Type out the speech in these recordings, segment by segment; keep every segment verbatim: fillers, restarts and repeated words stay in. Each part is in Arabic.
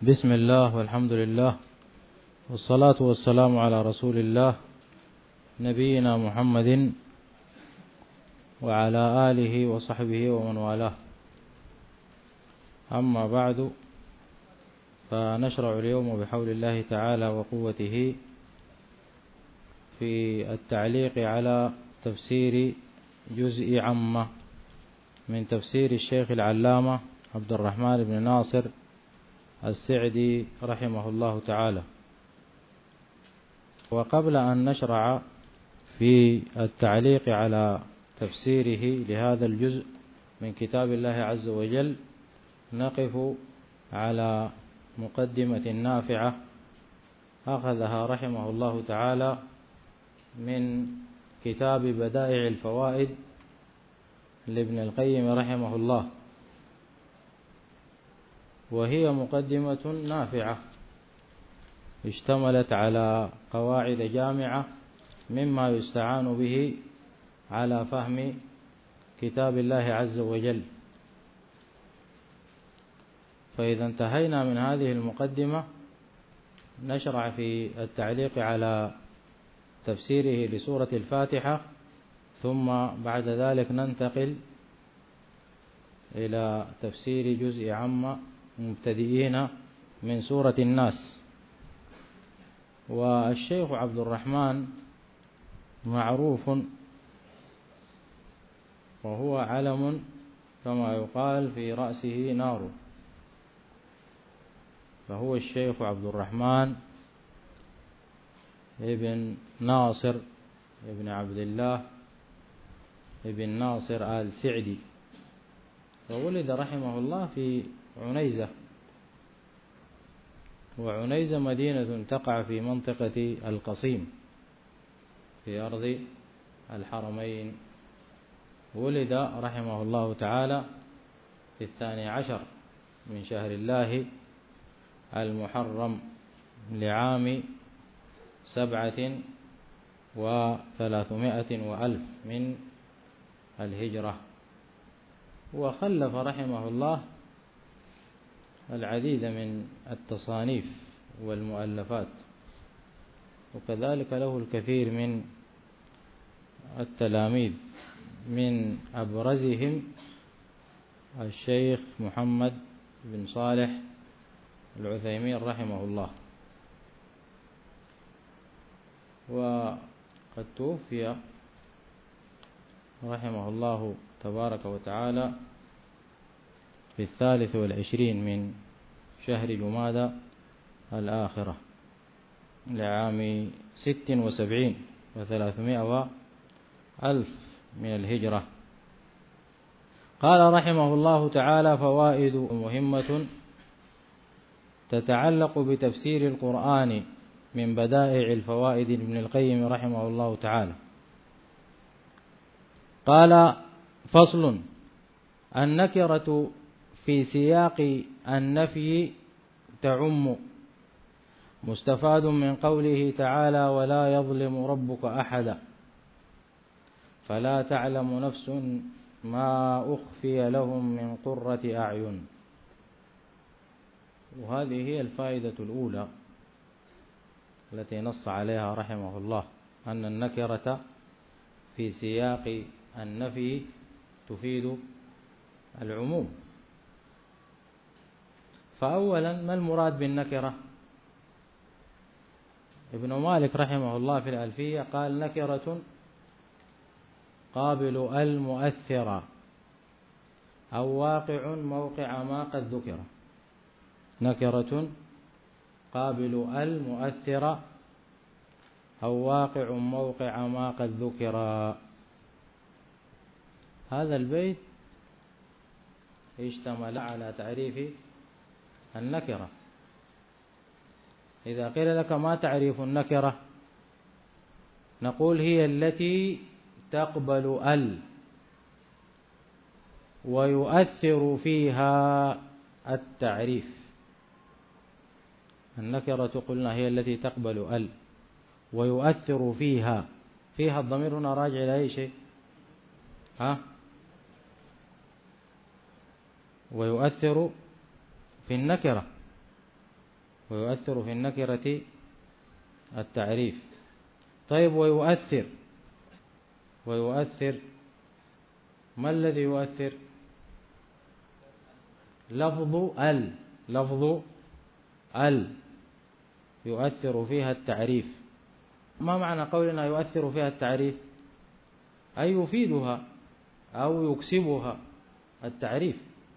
بسم الله والحمد لله والصلاة والسلام على رسول الله نبينا محمد وعلى آله وصحبه ومن والاه. أما بعد، فنشرع اليوم بحول الله تعالى وقوته في التعليق على تفسير جزء عامة من تفسير الشيخ العلامة عبد الرحمن بن ناصر السعدي رحمه الله تعالى. وقبل أن نشرع في التعليق على تفسيره لهذا الجزء من كتاب الله عز وجل، نقف على مقدمة نافعة أخذها رحمه الله تعالى من كتاب بدائع الفوائد لابن القيم رحمه الله، وهي مقدمة نافعة اشتملت على قواعد جامعة مما يستعان به على فهم كتاب الله عز وجل. فإذا انتهينا من هذه المقدمة نشرع في التعليق على تفسيره لسورة الفاتحة، ثم بعد ذلك ننتقل إلى تفسير جزء عامة مبتدئين من سورة الناس. والشيخ عبد الرحمن معروف وهو علم كما يقال في رأسه نار، فهو الشيخ عبد الرحمن ابن ناصر ابن عبد الله ابن ناصر آل سعدي، وولد رحمه الله في عنيزة، وعنيزة مدينة تقع في منطقة القصيم في أرض الحرمين. ولد رحمه الله تعالى في الثاني عشر من شهر الله المحرم لعام سبعة وثلاثمائة وألف من الهجرة. وخلف رحمه الله العديد من التصانيف والمؤلفات، وكذلك له الكثير من التلاميذ، من أبرزهم الشيخ محمد بن صالح العثيمين رحمه الله. وقد توفي رحمه الله تبارك وتعالى في الثالث والعشرين من شهر جمادى الآخرة لعام ست وسبعين وثلاثمائة ألف من الهجرة. قال رحمه الله تعالى: فوائد مهمة تتعلق بتفسير القرآن من بدائع الفوائد لابن القيم رحمه الله تعالى. قال: فصل: النكرة في سياق النفي تعم، مستفاد من قوله تعالى: ولا يظلم ربك أحدا، فلا تعلم نفس ما أخفي لهم من قرة أعين. وهذه هي الفائدة الأولى التي نص عليها رحمه الله، أن النكرة في سياق النفي تفيد العموم. فأولا، ما المراد بالنكرة؟ ابن مالك رحمه الله في الألفية قال: نكرة قابل المؤثرة أو واقع موقع ما قد ذكر. نكرة قابل المؤثرة أو واقع موقع ما قد ذكر. هذا البيت اشتمل على تعريف النكرة. إذا قيل لك ما تعريف النكرة، نقول: هي التي تقبل ال ويؤثر فيها التعريف. النكرة قلنا هي التي تقبل ال ويؤثر فيها. فيها الضمير هنا راجع إلى أي شيء؟ ها؟ ويؤثر في النكرة، ويؤثر في النكرة التعريف. طيب ويؤثر ويؤثر ما الذي يؤثر؟ لفظ ال لفظ ال يؤثر فيها التعريف. ما معنى قولنا يؤثر فيها التعريف؟ أي يفيدها أو يكسبها التعريف.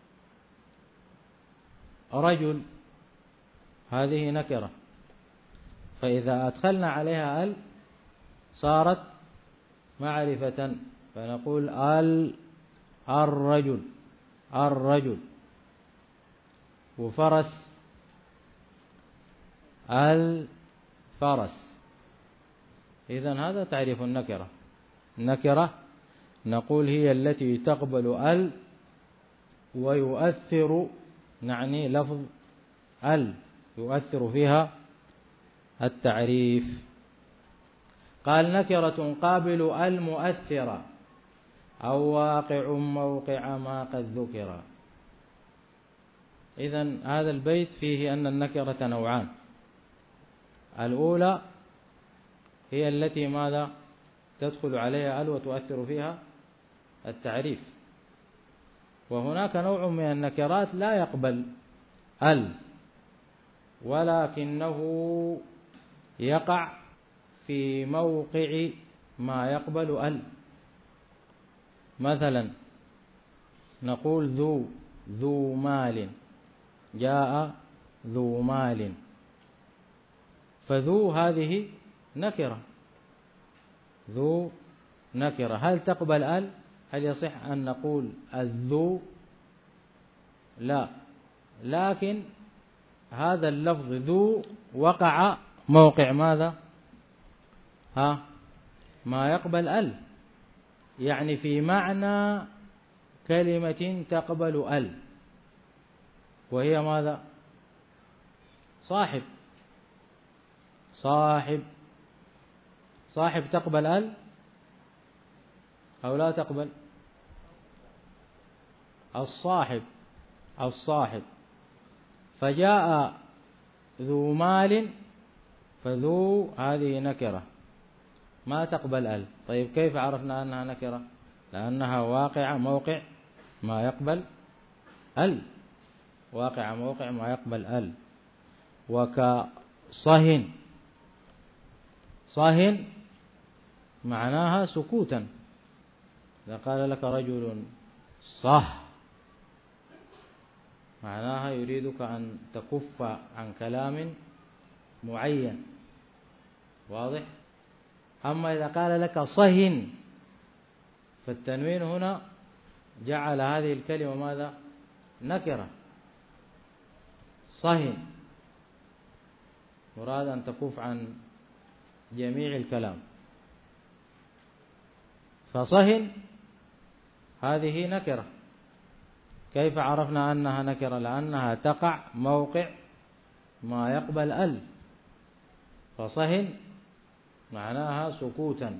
رجل هذه نكرة، فإذا أدخلنا عليها ال صارت معرفة، فنقول ال الرجل الرجل. وفرس الفرس. إذن هذا تعريف النكرة. النكرة نقول هي التي تقبل ال ويؤثر، نعني لفظ ال يؤثر فيها التعريف. قال نكرة قابل المؤثرة أو واقع موقع ما قد ذكر. إذن هذا البيت فيه أن النكرة نوعان. الأولى هي التي ماذا تدخل عليها ال وتؤثر فيها التعريف، وهناك نوع من النكرات لا يقبل ال ولكنه يقع في موقع ما يقبل ال. مثلا نقول ذو ذو مال، جاء ذو مال، فذو هذه نكرة، ذو نكرة. هل تقبل ال؟ هل يصح أن نقول الذو؟ لا، لكن هذا اللفظ ذو وقع موقع ماذا؟ ها ما يقبل ال، يعني في معنى كلمة تقبل ال، وهي ماذا؟ صاحب. صاحب صاحب تقبل ال أو لا تقبل؟ الصاحب الصاحب. فجاء ذو مال، فذو هذه نكرة ما تقبل ال. طيب كيف عرفنا أنها نكرة؟ لأنها واقع موقع ما يقبل ال، واقع موقع ما يقبل ال. وكصهن، صهن معناها سكوتا. إذا قال لك رجل صه معناها يريدك أن تكف عن كلام معين، واضح؟ أما إذا قال لك صهن فالتنوين هنا جعل هذه الكلمة ماذا؟ نكرة. صهن مراد أن تكف عن جميع الكلام. فصهن هذه نكرة. كيف عرفنا أنها نكرة؟ لأنها تقع موقع ما يقبل ال. فصهن معناها سكوتا،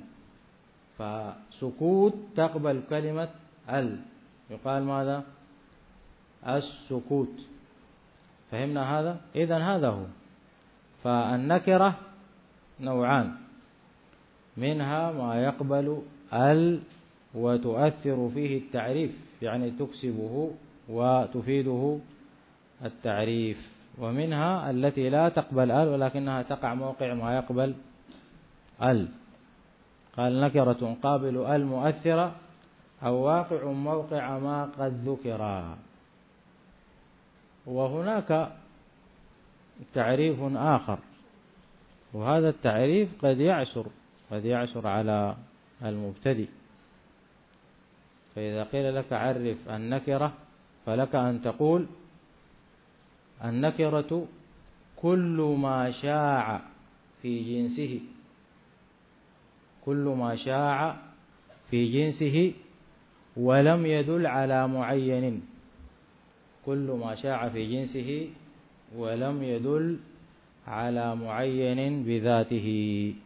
فسكوت تقبل كلمة ال، يقال ماذا؟ السكوت. فهمنا هذا؟ إذن هذا هو. فالنكرة نوعان، منها ما يقبل ال وتؤثر فيه التعريف، يعني تكسبه وتفيده التعريف، ومنها التي لا تقبل ال ولكنها تقع موقع ما يقبل ال. قال نكرة قابل ال مؤثرة أو واقع موقع ما قد ذكر. وهناك تعريف آخر، وهذا التعريف قد يعسر قد يعسر على المبتدئ. فإذا قيل لك عرف النكرة فلك أن تقول النكرة كل ما شاع في جنسه، كل ما شاع في جنسه ولم يدل على معين، كل ما شاع في جنسه ولم يدل على معين بذاته.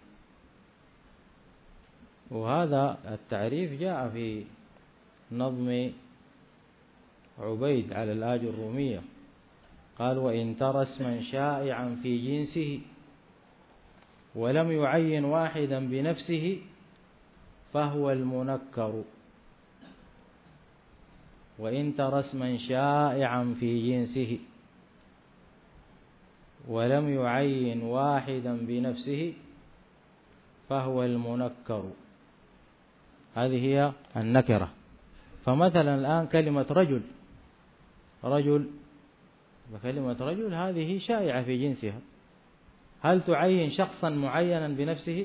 وهذا التعريف جاء في نظم عبيد على الآج الرومية. قال وإن ترى اسما شائعا في جنسه ولم يعين واحدا بنفسه فهو المنكر. وإن ترى اسما شائعا في جنسه ولم يعين واحدا بنفسه فهو المنكر. هذه هي النكرة. فمثلا الآن كلمة رجل، رجل وكلمة رجل هذه شائعة في جنسها، هل تعين شخصا معينا بنفسه؟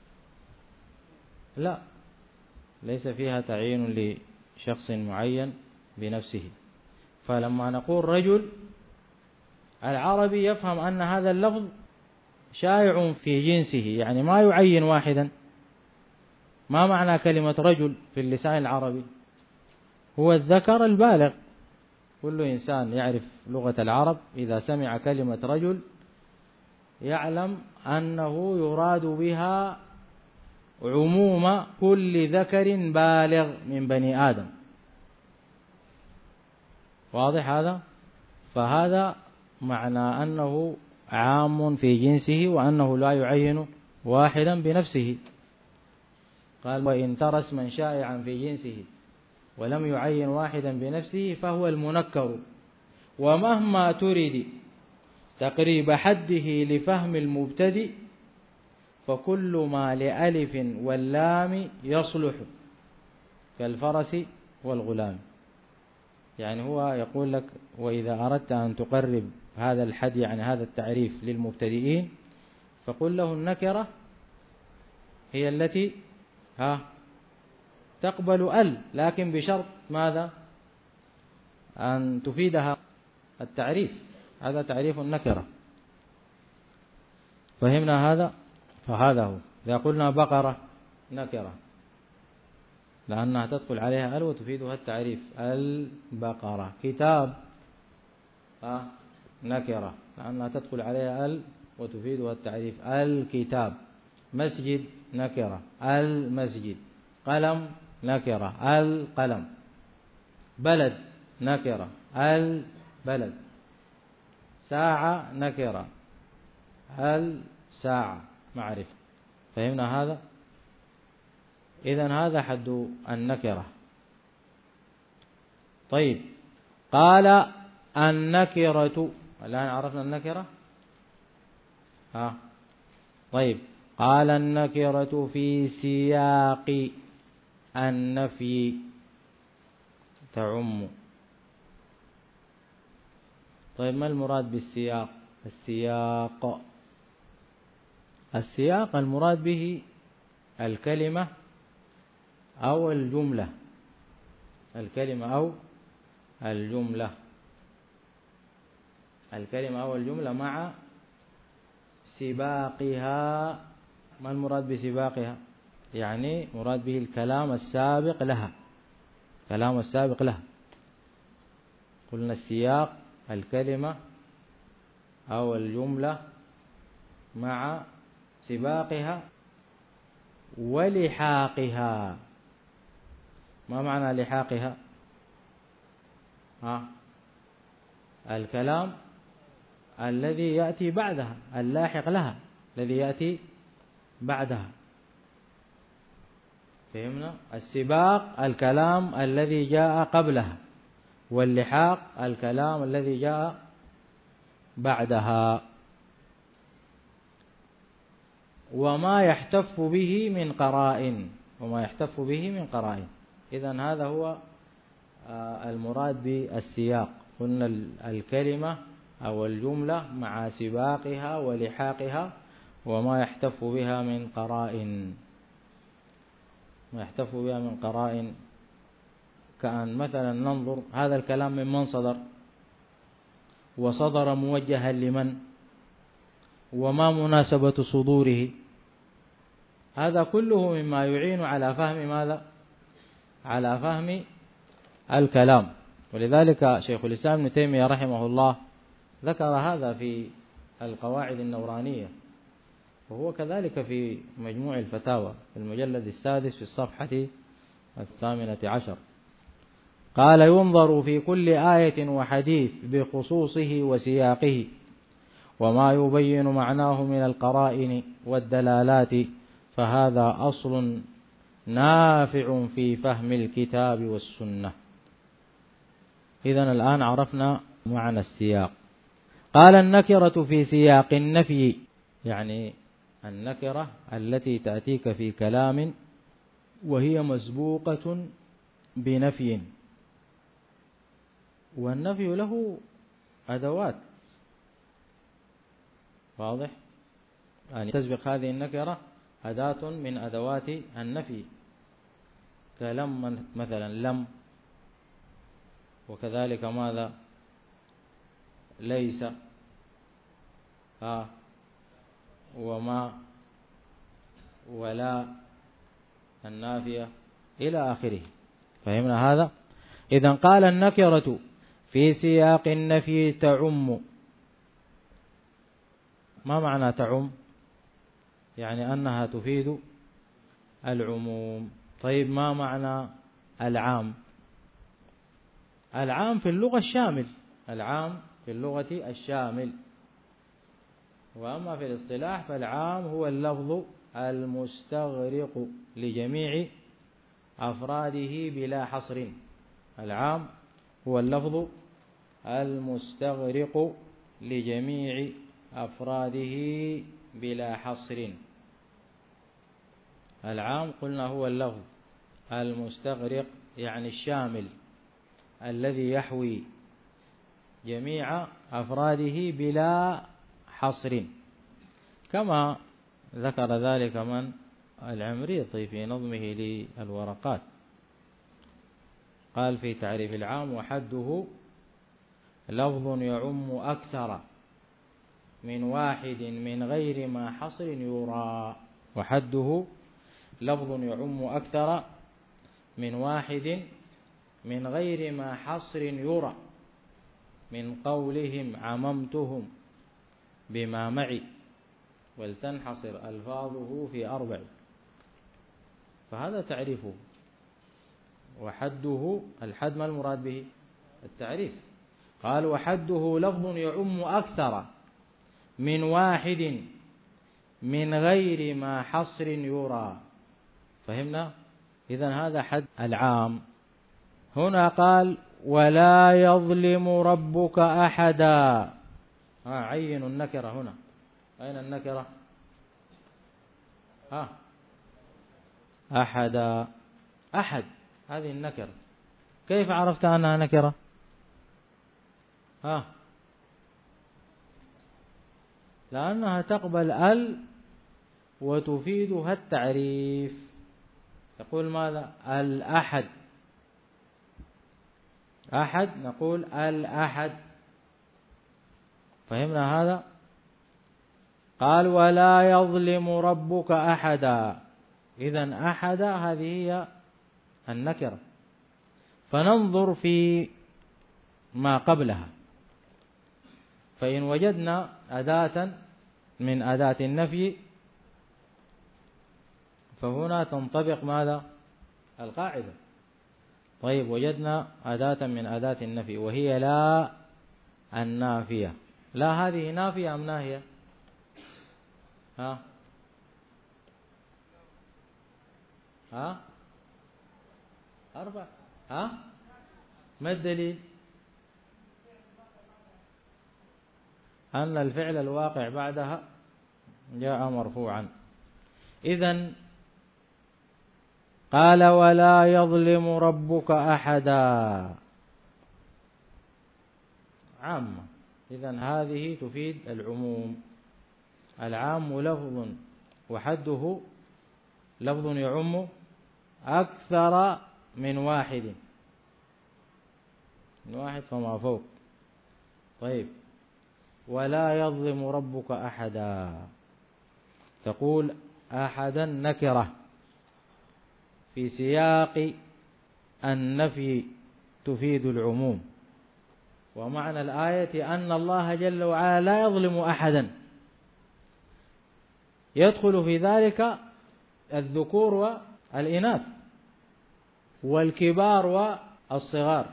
لا، ليس فيها تعيين لشخص معين بنفسه. فلما نقول رجل، العربي يفهم أن هذا اللفظ شائع في جنسه، يعني ما يعين واحدا. ما معنى كلمة رجل في اللسان العربي؟ هو الذكر البالغ. كل إنسان يعرف لغة العرب إذا سمع كلمة رجل يعلم أنه يراد بها عموم كل ذكر بالغ من بني آدم. واضح هذا؟ فهذا معنى أنه عام في جنسه وأنه لا يعين واحدا بنفسه. قال وإن ترى اسما شائعا في جنسه ولم يعين واحدا بنفسه فهو المنكر. ومهما ترد تقريب حده لفهم المبتدئ فكل ما لألف واللام يصلح كالفرس والغلام. يعني هو يقول لك وإذا أردت أن تقرب هذا الحد، يعني هذا التعريف للمبتدئين، فقل له النكرة هي التي ها تقبل ال، لكن بشرط ماذا؟ أن تفيدها التعريف. هذا تعريف النكرة. فهمنا هذا؟ فهذا هو. إذا قلنا بقرة نكرة لأنها تدخل عليها ال وتفيدها التعريف، البقرة. كتاب آه نكرة لأنها تدخل عليها ال وتفيدها التعريف، الكتاب. مسجد نكرة، المسجد. قلم نكرة، القلم. بلد نكرة، البلد. ساعة نكرة، الساعة. معرفة. فهمنا هذا؟ إذن هذا حد النكرة. طيب، قال النكرة. الآن عرفنا النكرة. ها طيب، قال النكرة في سياق النفي تعم. طيب، ما المراد بالسياق؟ السياق السياق المراد به الكلمة أو الجملة، الكلمة أو الجملة، الكلمة أو الجملة مع سباقها. ما المراد بسباقها؟ يعني مراد به الكلام السابق لها، كلام السابق لها. قلنا السياق الكلمة أو الجملة مع سباقها ولحاقها. ما معنى لحاقها؟ ها الكلام الذي يأتي بعدها، اللاحق لها، الذي يأتي بعدها. فهمنا؟ السباق الكلام الذي جاء قبلها، واللحاق الكلام الذي جاء بعدها. وما يحتف به من قرائن، وما يحتف به من قرائن. إذن هذا هو المراد بالسياق. قلنا الكلمة أو الجملة مع سباقها ولحاقها وما يحتف بها من قرائن. ما يحتف بها من قرائن كأن مثلا ننظر هذا الكلام من من صدر، وصدر موجها لمن، وما مناسبة صدوره. هذا كله مما يعين على فهم ماذا؟ على فهم الكلام. ولذلك شيخ الإسلام ابن تيمية رحمه الله ذكر هذا في القواعد النورانية، وهو كذلك في مجموع الفتاوى في المجلد السادس في الصفحة الثامنة عشر. قال ينظر في كل آية وحديث بخصوصه وسياقه وما يبين معناه من القرائن والدلالات، فهذا أصل نافع في فهم الكتاب والسنة. إذن الآن عرفنا معنى السياق. قال النكرة في سياق النفي، يعني النكرة التي تأتيك في كلام وهي مسبوقة بنفي، والنفي له أدوات، واضح؟ يعني تسبق هذه النكرة أداة من أدوات النفي، كلم مثلا لم، وكذلك ماذا؟ ليس، ها، وما، ولا النافية إلى آخره. فهمنا هذا؟ إذن قال النكرة في سياق النفي تعم. ما معنى تعم؟ يعني أنها تفيد العموم. طيب ما معنى العام؟ العام في اللغة الشامل، العام في اللغة الشامل، وأما في الاصطلاح فالعام هو اللفظ المستغرق لجميع أفراده بلا حصر. العام هو اللفظ المستغرق لجميع أفراده بلا حصر. العام قلنا هو اللفظ المستغرق يعني الشامل الذي يحوي جميع أفراده بلا حصر، كما ذكر ذلك من العمريطي في نظمه للورقات. قال في تعريف العام: وحده لفظ يعم أكثر من واحد من غير ما حصر يرى. وحده لفظ يعم أكثر من واحد من غير ما حصر يرى، من قولهم عممتهم بما معي ولتنحصر ألفاظه في أربع. فهذا تعريفه. وحده، الحد ما المراد به؟ التعريف. قال: وحده لفظ يعم أكثر من واحد من غير ما حصر يرى. فهمنا؟ إذن هذا حد العام. هنا قال: ولا يظلم ربك أحدا. ها، عين النكرة هنا. أين النكرة؟ ها، أحدا، أحد، هذه النكرة. كيف عرفت أنها نكرة؟ ها، لأنها تقبل ال وتفيدها التعريف. تقول ماذا؟ الأحد. أحد، نقول الأحد. فهمنا هذا؟ قال: ولا يظلم ربك أحدا. إذن أحد هذه هي النكرة. فننظر في ما قبلها، فإن وجدنا أداة من أداة النفي فهنا تنطبق ماذا؟ القاعدة. طيب، وجدنا أداة من أداة النفي وهي لا النافية. لا هذه نافية أم ناهية؟ ها ها أربع. ها، ما الدليل؟ أن الفعل الواقع بعدها جاء مرفوعا. إذن قال: ولا يظلم ربك أحدا، عامة. إذن هذه تفيد العموم. العام لفظ وحده لفظ يعم أكثر من واحد، من واحد فما فوق. طيب، ولا يظلم ربك أحدا، تقول أحدا نكرة في سياق النفي تفيد العموم. ومعنى الآية أن الله جل وعلا لا يظلم أحدا، يدخل في ذلك الذكور والإناث والكبار الصغار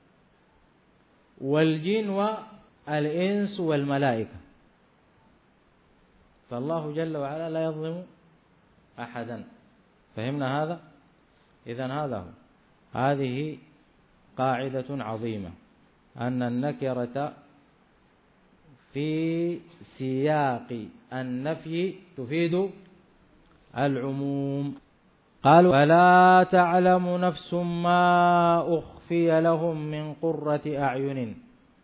والجن والإنس والملائكة. فالله جل وعلا لا يظلم أحدا. فهمنا هذا؟ إذن هذا هو. هذه قاعدة عظيمة، أن النكرة في سياق النفي تفيد العموم. قالوا فلا تعلم نفس ما أخفي لهم من قرة أعين.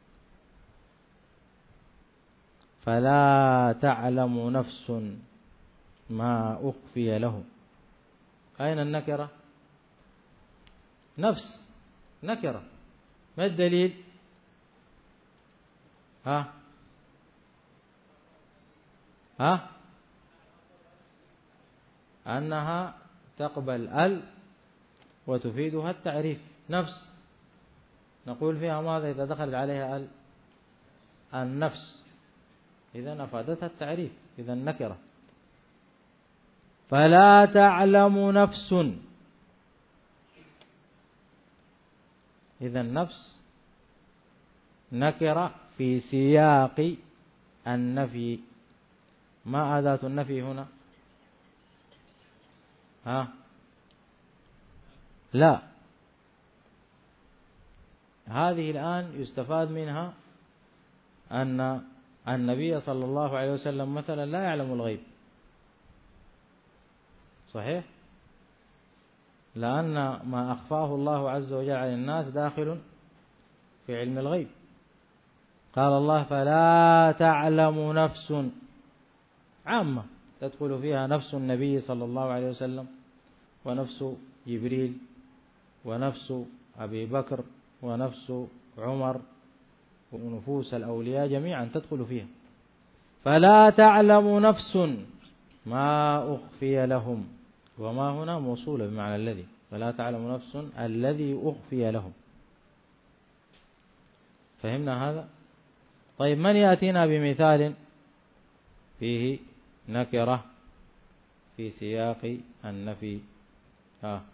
فلا تعلم نفس ما أخفي لهم. أين النكرة؟ نفس نكرة. ما الدليل؟ ها ها أنها تقبل ال وتفيدها التعريف. نفس نقول فيها ماذا إذا دخلت عليها ال؟ النفس. إذا أفادتها التعريف. إذا النكرة. فلا تعلم نفس. إذا النفس نكرة في سياق النفي. ما أداة النفي هنا؟ ها لا. هذه الآن يستفاد منها أن النبي صلى الله عليه وسلم مثلا لا يعلم الغيب. صحيح؟ لأن ما أخفاه الله عز وجل على الناس داخل في علم الغيب. قال الله فلا تعلم نفس، عامة تدخل فيها نفس النبي صلى الله عليه وسلم ونفس جبريل ونفس أبي بكر ونفس عمر ونفوس الأولياء جميعا تدخل فيها. فلا تعلم نفس ما أخفي لهم. وما هنا موصولة بمعنى الذي. فلا تعلم نفس الذي أخفي لهم. فهمنا هذا؟ طيب من يأتينا بمثال فيه نكرة في سياق النفي؟ ها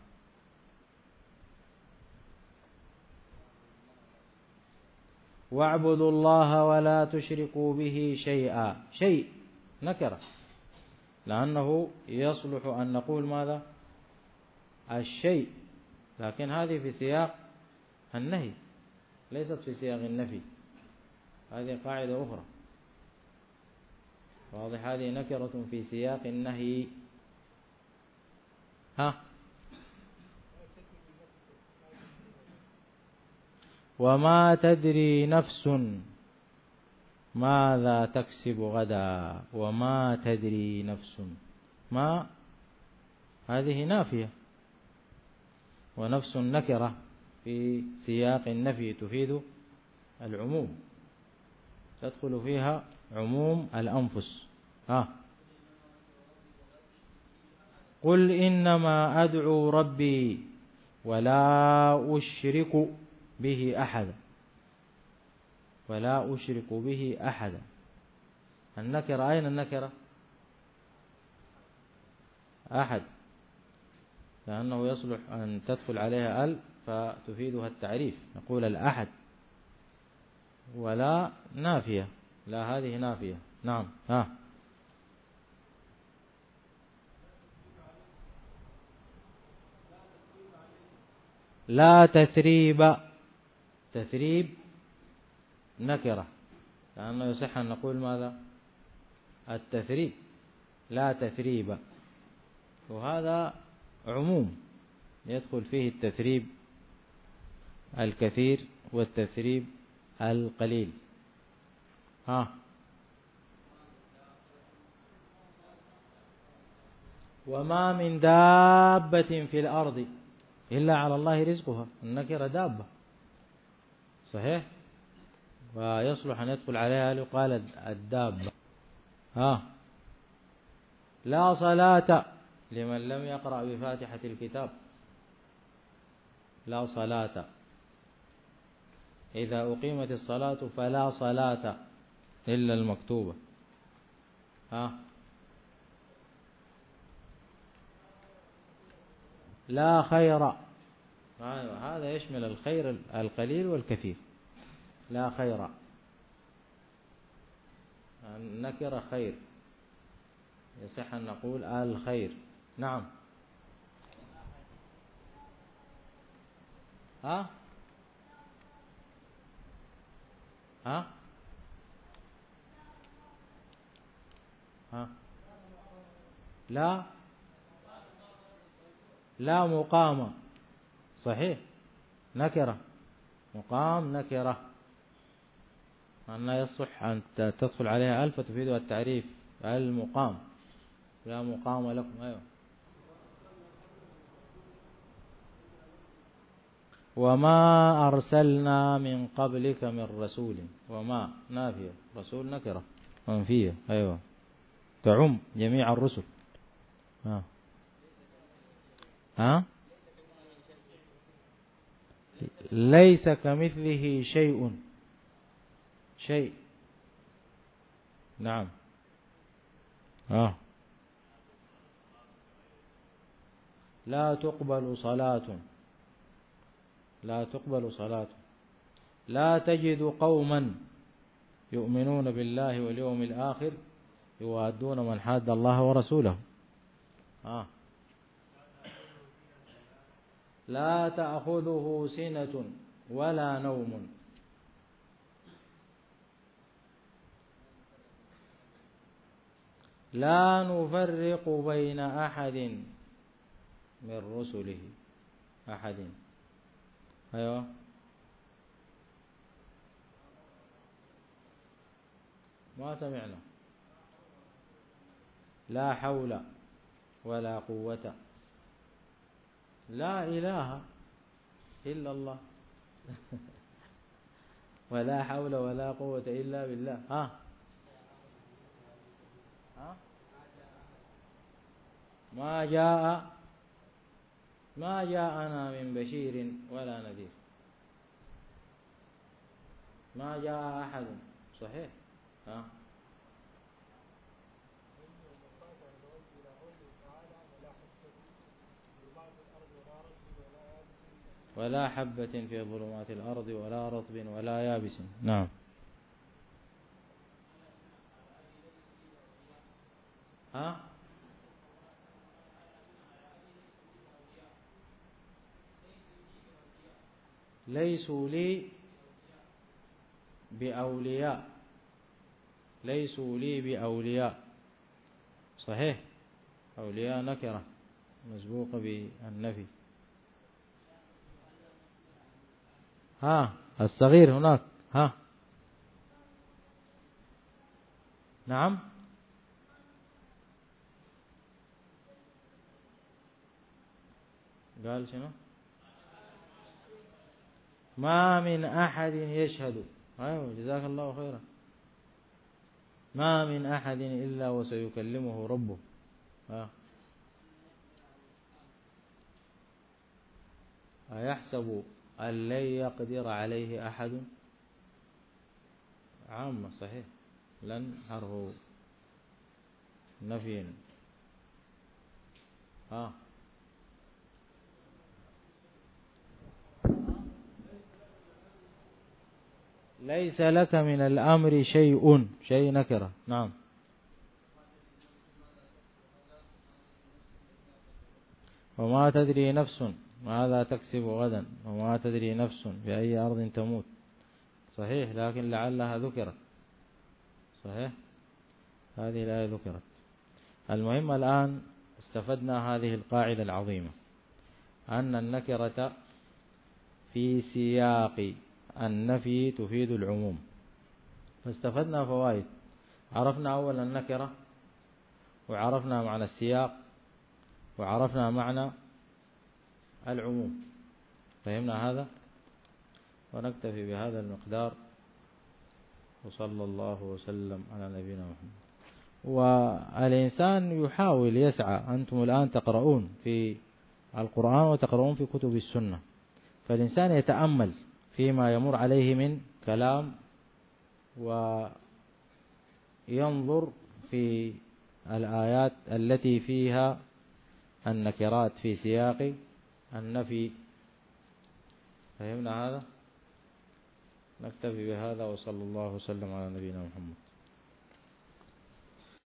واعبدوا الله ولا تشركوا به شيئا. شيء نكرة، لأنه يصلح أن نقول ماذا؟ الشيء، لكن هذه في سياق النهي ليست في سياق النفي. هذه قاعدة أخرى. واضح؟ هذه نكرة في سياق النهي. ها وما تدري نفس ماذا تكسب غدا. وما تدري نفس. ما هذه نافية، ونفس نكرة في سياق النفي تفيد العموم، تدخل فيها عموم الأنفس. ها قل إنما أدعو ربي ولا أشرك به أحدا. ولا أشرك به أحدا. النكرة أين النكرة؟ أحد، لأنه يصلح أن تدخل عليها ال فتفيدها التعريف. نقول الأحد. ولا نافية. لا هذه نافية. نعم. ها لا تثريب. تثريب نكرة، لأنه يصح أن نقول ماذا؟ التثريب. لا تثريب. وهذا عموم يدخل فيه التثريب الكثير والتثريب القليل. ها وما من دابة في الأرض إلا على الله رزقها. النكرة دابة. صحيح؟ ويصلح أن يدخل عليها يقال الدابة. ها لا صلاة لمن لم يقرأ بفاتحة الكتاب. لا صلاة. إذا أقيمت الصلاة فلا صلاة إلا المكتوبة. ها لا خير هذا يشمل الخير القليل والكثير. لا خير، النكرة خير، يصح أن نقول الخير. نعم. ها ها ها لا لا مقامة، صحيح، نكرة، مقام نكرة، أن يصح أن تدخل عليها ألف تفيدها التعريف، المقام، لا مقام لكم. أيوة. وما أرسلنا من قبلك من رسول، وما نافية، رسول نكرة منفية. أيوة، تعم جميع الرسل. ها ها ليس كمثله شيء، شيء. نعم. ها لا تقبل صلاة، لا تقبل صلاة. لا تجد قوما يؤمنون بالله واليوم الآخر يوادون من حاد الله ورسوله. آه. لا تأخذه سنة ولا نوم. لا نفرق بين أحد من رسله، أحد. أيوة. ما سمعنا. لا حول ولا قوة، لا إله إلا الله ولا حول ولا قوة إلا بالله. ها ها ما جاء ما جاءنا من بشير ولا نذير. ما جاء أحد، صحيح. ها ولا حبة في ظلمات الأرض ولا رطب ولا يابس. نعم. ها ليسوا لي بأولياء، ليسوا لي بأولياء، صحيح. أولياء نكرة مسبوقة بالنفي. ها الصغير هناك. ها نعم. قال شنو؟ ما من أحد يشهد. أيوة جزاك الله خيرا. ما من أحد إلا وسيكلمه ربه. ها أيحسب أن لن يقدر عليه أحد. عامة، صحيح. لن حرف نفي. ها ليس لك من الأمر شيء، شيء نكرة. نعم. وما تدري نفس ماذا تكسب غدا، وما تدري نفس بأي أرض تموت، صحيح. لكن لعلها ذكرت، صحيح، هذه الآية ذكرت. المهم الآن استفدنا هذه القاعدة العظيمة، أن النكرة في سياق النفي تفيد العموم. فاستفدنا فوائد. عرفنا أولا النكرة، وعرفنا معنى السياق، وعرفنا معنى العموم. فهمنا هذا، ونكتفي بهذا المقدار. وصلى الله وسلم على نبينا محمد. والإنسان يحاول يسعى. أنتم الآن تقرؤون في القرآن وتقرؤون في كتب السنة، فالإنسان يتأمل فيما يمر عليه من كلام، وينظر في الآيات التي فيها النكرات في سياق النفي فهمنا هذا؟ نكتفي بهذا، وصلى الله وسلم على نبينا محمد.